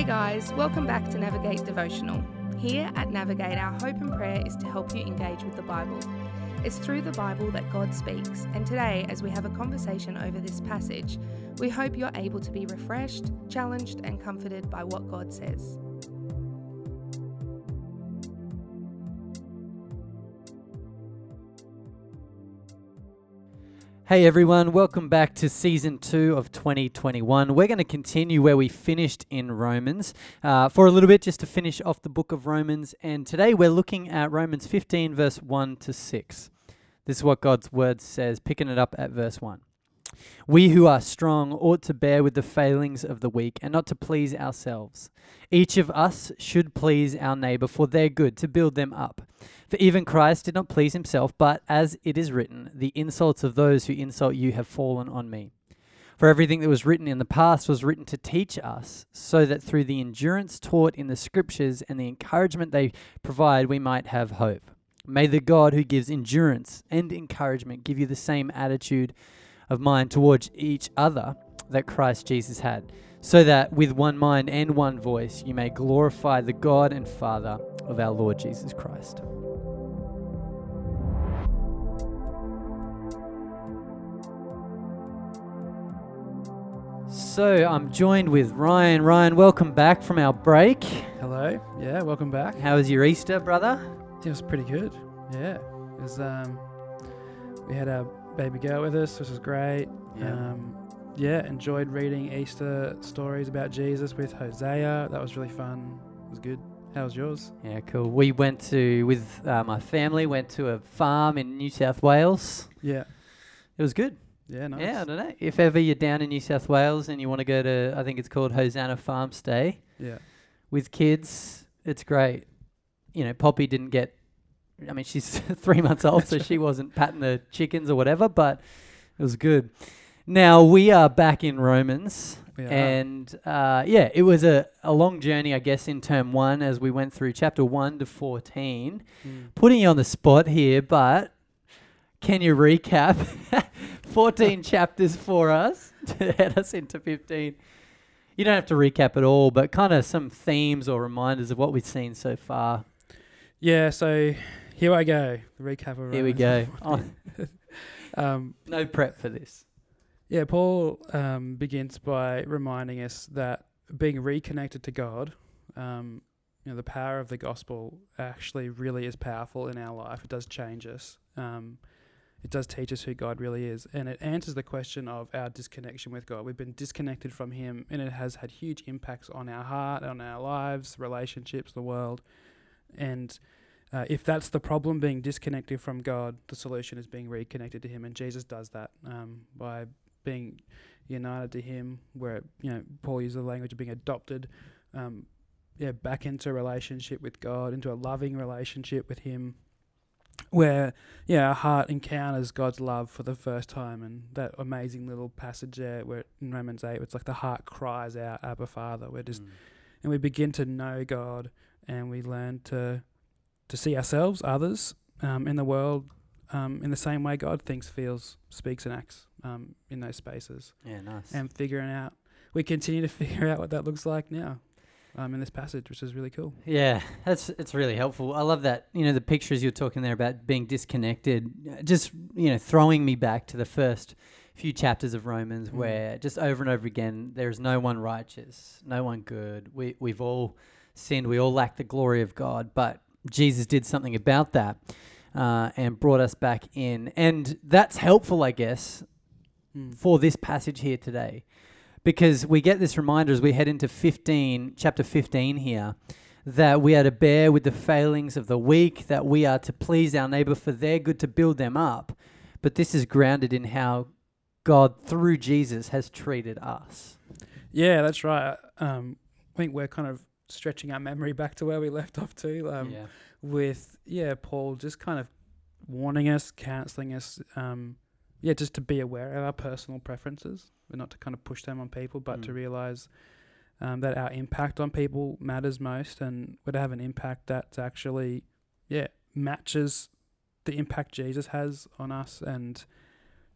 guys, welcome back to Navigate Devotional. Here at Navigate, our hope and prayer is to help you engage with the Bible. It's through the Bible that God speaks, and today, as we have a conversation over this passage, we hope you're able to be refreshed, challenged, and comforted by what God says. Hey everyone, welcome back to Season 2 of 2021. We're going to continue where we finished in Romans for a little bit, just to finish off the book of Romans. And today we're looking at Romans 15, verse 1 to 6. This is what God's word says, picking it up at verse 1. We who are strong ought to bear with the failings of the weak and not to please ourselves. Each of us should please our neighbor for their good, to build them up. For even Christ did not please himself, but as it is written, the insults of those who insult you have fallen on me. For everything that was written in the past was written to teach us, so that through the endurance taught in the scriptures and the encouragement they provide, we might have hope. May the God who gives endurance and encouragement give you the same attitude of mind towards each other that Christ Jesus had, so that with one mind and one voice you may glorify the God and Father of our Lord Jesus Christ. So I'm joined with Ryan. Ryan, welcome back from our break. Hello. Yeah, welcome back. How was your Easter, brother? It was pretty good. Yeah. It was, we had our baby girl with us, which was great. Enjoyed reading Easter stories about Jesus with Hosea. That was really fun. It was good. How was yours? Yeah, cool. We went with my family, went to a farm in New South Wales. Yeah. It was good. Yeah, nice. Yeah, I don't know. If ever you're down in New South Wales and you want to go to, I think it's called Hosanna Farm Stay. Yeah. With kids, it's great. You know, Poppy didn't get, I mean, she's 3 months old, so she wasn't patting the chickens or whatever, but it was good. Now, we are back in Romans. And it was a long journey, I guess, in term 1 as we went through chapter 1 to 14. Putting you on the spot here, but can you recap 14 chapters for us to head us into 15? You don't have to recap it all, but kind of some themes or reminders of what we've seen so far. Yeah, so here I go. The recap of Romans. Here we go. No prep for this. Yeah, Paul begins by reminding us that being reconnected to God, the power of the gospel actually really is powerful in our life. It does change us. It does teach us who God really is. And it answers the question of our disconnection with God. We've been disconnected from him, and it has had huge impacts on our heart, on our lives, relationships, the world. And if that's the problem, being disconnected from God, the solution is being reconnected to him. And Jesus does that by being united to him, where Paul uses the language of being adopted back into a relationship with God, into a loving relationship with him, where our heart encounters God's love for the first time. And that amazing little passage there where in Romans 8, it's like the heart cries out, Abba, Father. We're just and we begin to know God, and we learn to see ourselves, others in the world in the same way God thinks, feels, speaks and acts in those spaces. Yeah, nice. And we continue to figure out what that looks like now in this passage, which is really cool. Yeah, it's really helpful. I love that, the pictures you're talking there about being disconnected, just, throwing me back to the first few chapters of Romans where just over and over again, there's no one righteous, no one good. We've all sinned. We all lack the glory of God, but Jesus did something about that and brought us back in. And that's helpful, I guess, for this passage here today, because we get this reminder as we head into chapter 15 here, that we are to bear with the failings of the weak, that we are to please our neighbor for their good, to build them up. But this is grounded in how God, through Jesus, has treated us. Yeah, that's right. I think we're kind of stretching our memory back to where we left off too, with Paul just kind of warning us, counseling us, just to be aware of our personal preferences, but not to kind of push them on people, but to realize that our impact on people matters most, and we're to have an impact that actually matches the impact Jesus has on us. And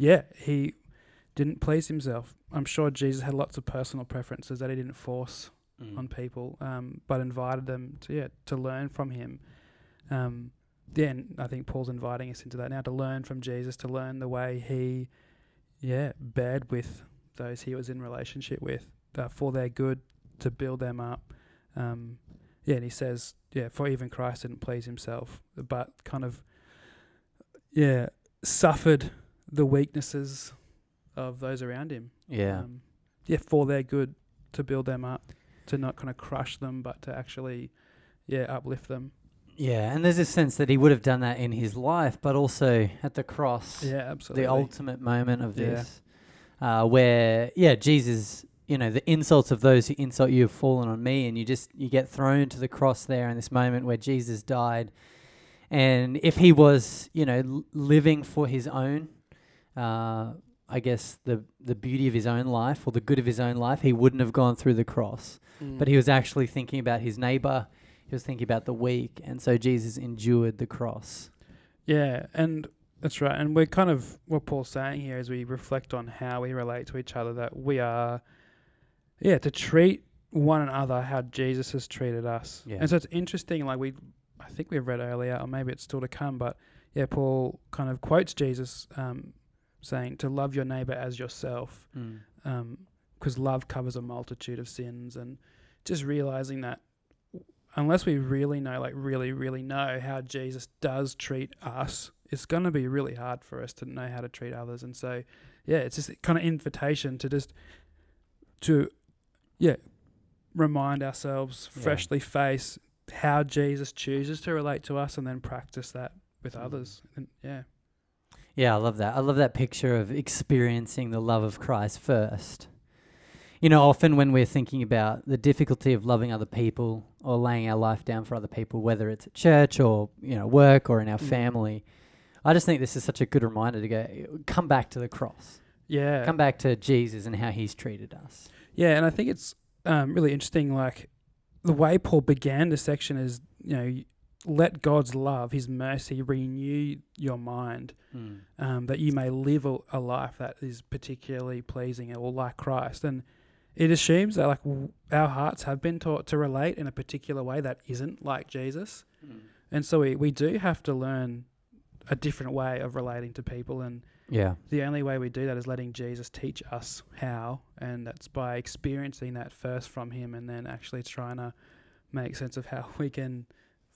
he didn't please himself. I'm sure Jesus had lots of personal preferences that he didn't force on people, but invited them to learn from him. And I think Paul's inviting us into that now, to learn from Jesus, to learn the way he, bared with those he was in relationship with, for their good, to build them up. And he says, for even Christ didn't please himself, but kind of, suffered the weaknesses of those around him. For their good, to build them up, to not kind of crush them, but to actually, uplift them. Yeah, and there's a sense that he would have done that in his life, but also at the cross. Yeah, absolutely. The ultimate moment of this, where, Jesus, the insults of those who insult you have fallen on me, and you get thrown to the cross there in this moment where Jesus died. And if he was, living for his own, I guess the beauty of his own life or the good of his own life, he wouldn't have gone through the cross. But he was actually thinking about his neighbor. He was thinking about the weak, and so Jesus endured the cross. Yeah, and that's right. And we're kind of, what Paul's saying here as we reflect on how we relate to each other, that we are, to treat one another how Jesus has treated us. Yeah. And so it's interesting, like I think we've read earlier, or maybe it's still to come, but Paul kind of quotes Jesus saying to love your neighbor as yourself, because love covers a multitude of sins, and just realizing that unless we really know, like really, really know how Jesus does treat us, it's going to be really hard for us to know how to treat others. And so, it's just kind of invitation to remind ourselves, freshly face how Jesus chooses to relate to us, and then practice that with others. And I love that. I love that picture of experiencing the love of Christ first. Often when we're thinking about the difficulty of loving other people or laying our life down for other people, whether it's at church or, work or in our family, I just think this is such a good reminder to go, come back to the cross. Yeah. Come back to Jesus and how he's treated us. Yeah, and I think it's really interesting, like the way Paul began this section is, let God's love, his mercy, renew your mind, that you may live a life that is particularly pleasing or like Christ. And it assumes that our hearts have been taught to relate in a particular way that isn't like Jesus. And so we do have to learn a different way of relating to people. And the only way we do that is letting Jesus teach us how. And that's by experiencing that first from him, and then actually trying to make sense of how we can,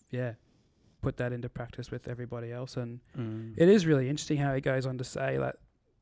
put that into practice with everybody else. And it is really interesting how he goes on to say that,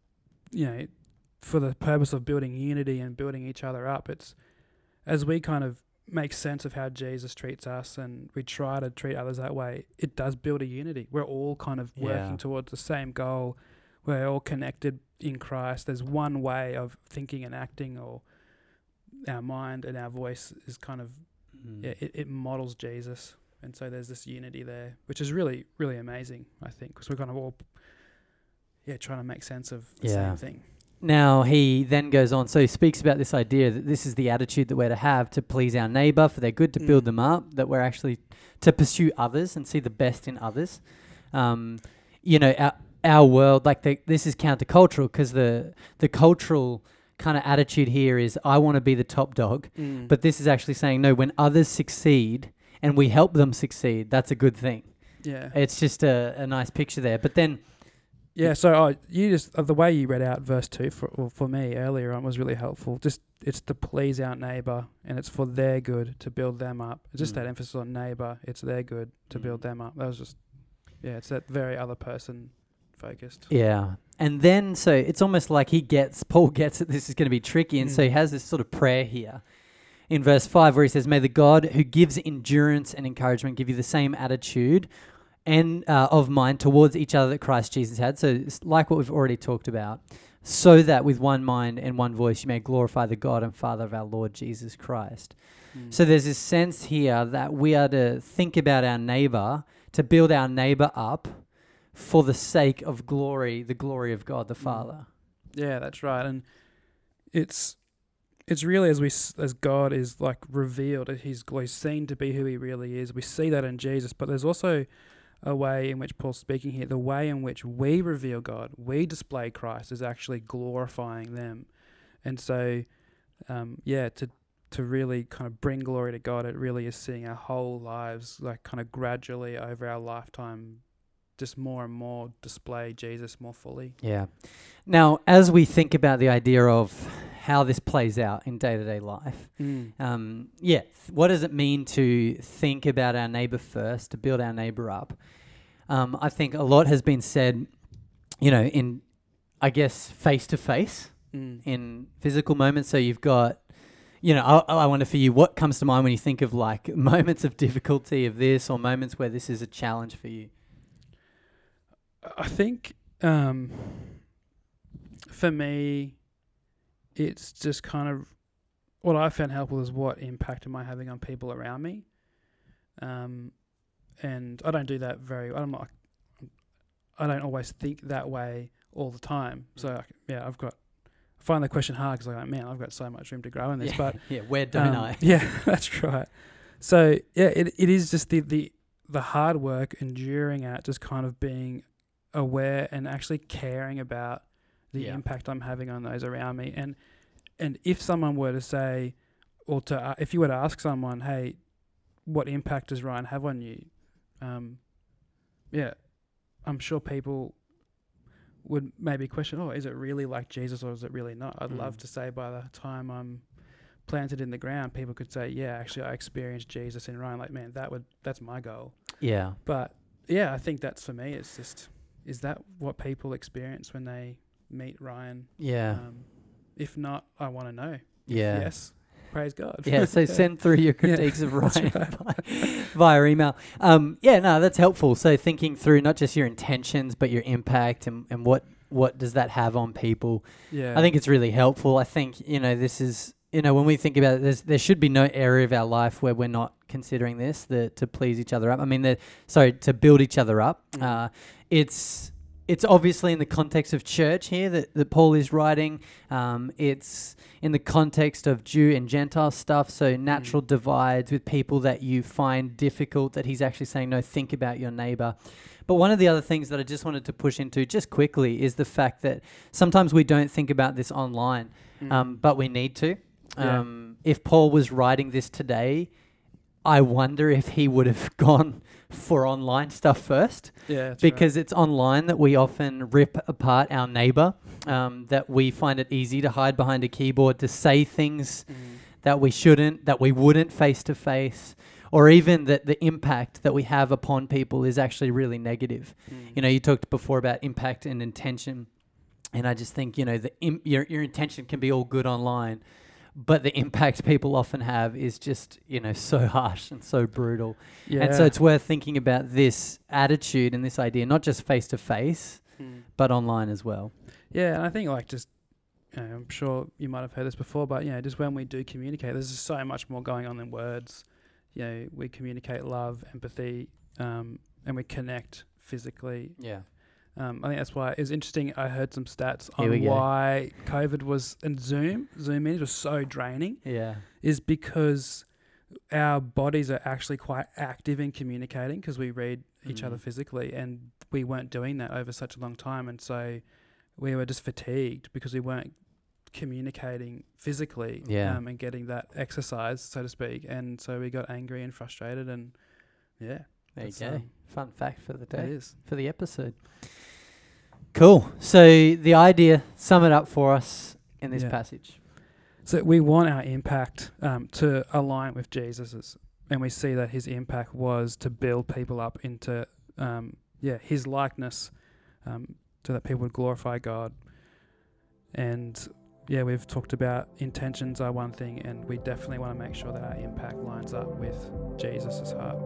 for the purpose of building unity and building each other up, it's as we kind of make sense of how Jesus treats us and we try to treat others that way, it does build a unity. We're all kind of working towards the same goal. We're all connected in Christ. There's one way of thinking and acting, or our mind and our voice is kind of, it models Jesus. And so there's this unity there, which is really, really amazing, I think, because we're kind of all, trying to make sense of the same thing. Now, he then goes on, so he speaks about this idea that this is the attitude that we're to have to please our neighbor, for their good, to build them up, that we're actually to pursue others and see the best in others. Our world, this is countercultural, because the cultural kind of attitude here is, I want to be the top dog. But this is actually saying, no, when others succeed and we help them succeed, that's a good thing. Yeah. It's just a nice picture there. But then... Yeah, so the way you read out verse 2 for me earlier on was really helpful. Just it's to please our neighbour, and it's for their good, to build them up. It's just that emphasis on neighbour. It's their good to build them up. That was just, it's that very other person focused. Yeah. And then, so it's almost like Paul gets that this is going to be tricky, and so he has this sort of prayer here in verse 5 where he says, may the God who gives endurance and encouragement give you the same attitude and of mind towards each other that Christ Jesus had. So it's like what we've already talked about, so that with one mind and one voice you may glorify the God and Father of our Lord Jesus Christ. So there's this sense here that we are to think about our neighbor, to build our neighbor up for the sake of glory, the glory of God the Father. Yeah, that's right. And it's really as God is like revealed, he's seen to be who he really is. We see that in Jesus, but there's also a way in which Paul's speaking here, the way in which we reveal God, we display Christ, is actually glorifying them. And so, to to really kind of bring glory to God, it really is seeing our whole lives, like kind of gradually over our lifetime, just more and more display Jesus more fully. Yeah. Now, as we think about the idea of how this plays out in day-to-day life, what does it mean to think about our neighbor first, to build our neighbor up? I think a lot has been said, in, I guess, face-to-face, in physical moments. So you've got, I wonder for you, what comes to mind when you think of like moments of difficulty of this, or moments where this is a challenge for you? I think for me, it's just kind of what I found helpful is what impact am I having on people around me. And I don't do that I don't always think that way all the time. So I find the question hard because I'm like, man, I've got so much room to grow in this. But where don't I? Yeah, that's right. So it is just the hard work, enduring at just kind of being aware and actually caring about the impact I'm having on those around me. And if someone were to say, or if you were to ask someone, hey, what impact does Ryan have on you? I'm sure people would maybe question, is it really like Jesus or is it really not? I'd love to say by the time I'm planted in the ground, people could say, yeah, actually I experienced Jesus in Ryan. Like, man, that's my goal. Yeah. But yeah, I think that's for me. It's just, is that what people experience when they meet Ryan? Yeah. If not, I want to know. Yeah. Yes. Praise God. Yeah, so send through your critiques of Ryan via email. That's helpful. So thinking through not just your intentions, but your impact and what does that have on people. Yeah. I think it's really helpful. I think, this is, when we think about it, there should be no area of our life where we're not considering this, to please each other up. I mean, to build each other up. It's obviously in the context of church here that Paul is writing. It's in the context of Jew and Gentile stuff, so natural divides with people that you find difficult, that he's actually saying, no, think about your neighbor. But one of the other things that I just wanted to push into just quickly is the fact that sometimes we don't think about this online, but we need to. Yeah. If Paul was writing this today, I wonder if he would have gone for online stuff first. Yeah, because it's online that we often rip apart our neighbor, that we find it easy to hide behind a keyboard, to say things that we shouldn't, that we wouldn't face to face, or even that the impact that we have upon people is actually really negative. You talked before about impact and intention, and I just think, your intention can be all good online, but the impact people often have is just, so harsh and so brutal. Yeah. And so it's worth thinking about this attitude and this idea, not just face to face, but online as well. Yeah, and I think I'm sure you might have heard this before, but just when we do communicate, there's just so much more going on than words. We communicate love, empathy, and we connect physically. Yeah. I think that's why it was interesting. I heard some stats on why COVID and Zoom meetings were so draining. Yeah. Is because our bodies are actually quite active in communicating because we read each other physically, and we weren't doing that over such a long time. And so we were just fatigued because we weren't communicating physically and getting that exercise, so to speak. And so we got angry and frustrated, and there you go. Fun fact for the day. It is. For the episode. Cool. So the idea, sum it up for us in this passage. So we want our impact to align with Jesus's, and we see that his impact was to build people up into his likeness, so that people would glorify God. And we've talked about intentions are one thing, and we definitely want to make sure that our impact lines up with Jesus's heart.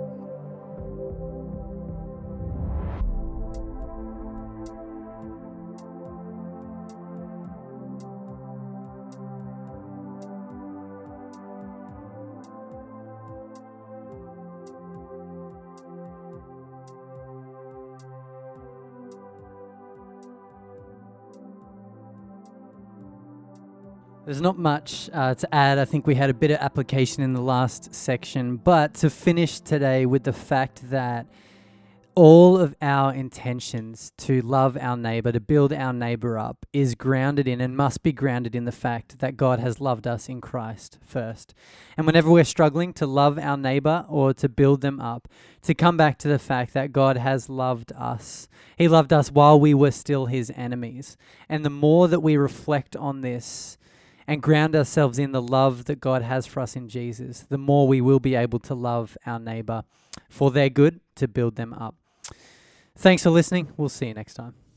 There's not much to add. I think we had a bit of application in the last section, but to finish today with the fact that all of our intentions to love our neighbor, to build our neighbor up, is grounded in and must be grounded in the fact that God has loved us in Christ first. And whenever we're struggling to love our neighbor or to build them up, to come back to the fact that God has loved us. He loved us while we were still his enemies. And the more that we reflect on this and ground ourselves in the love that God has for us in Jesus, the more we will be able to love our neighbor for their good, to build them up. Thanks for listening. We'll see you next time.